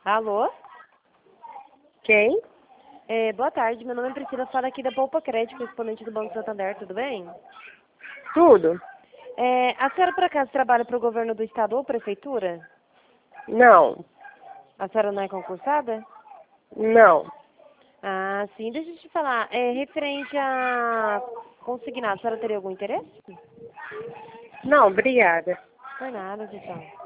Alô? Quem? Boa tarde, meu nome é Priscila, falo aqui da Poupa Crédito, correspondente do Banco Santander, tudo bem? Tudo? A senhora por acaso trabalha para o governo do estado ou prefeitura? Não. A senhora não é concursada? Não. Ah, sim, deixa eu te falar, referente a consignado, a senhora teria algum interesse? Não, obrigada. Por nada, então.